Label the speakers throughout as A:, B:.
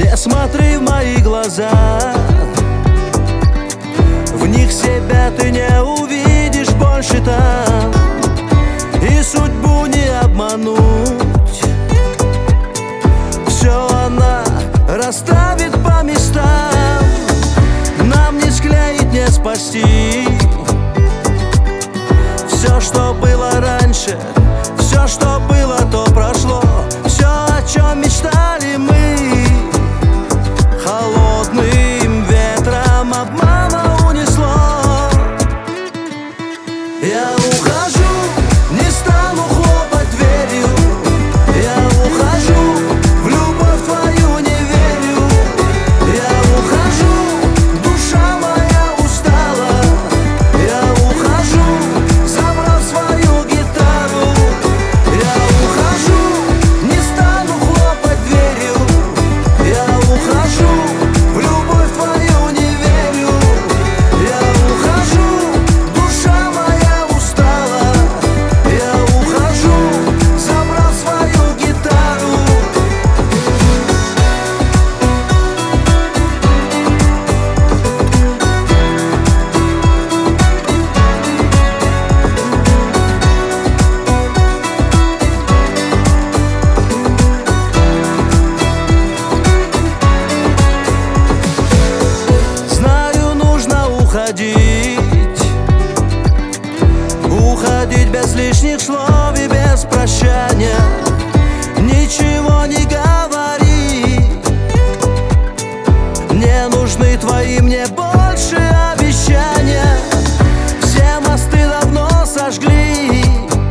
A: Не смотри в мои глаза, в них себя ты не увидишь больше там. И судьбу не обмануть, все она расставит по местам. Нам не склеить, не спасти все, что было раньше, все, что было, то прошло. Все, о чем мечтали мы, холодным ветром обмана унесло. Я ухожу, не стану хлопать дверью. Я ухожу, в любовь твою не верю. Я ухожу, душа моя устала. Я ухожу, забрав свою гитару. Я ухожу, не стану хлопать дверью. Я ухожу, в любовь твою не верю. Я ухожу, душа моя устала. Я ухожу, забрав свою гитару. Знаю, нужно уходить, уходить без лишних слов и без прощания. Ничего не говори, не нужны твои мне больше обещания. Все мосты давно сожгли,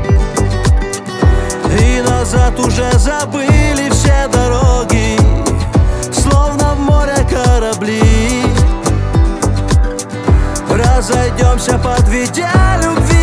A: и назад уже забыли все дороги, словно в море корабли. Разойдемся, подведя любви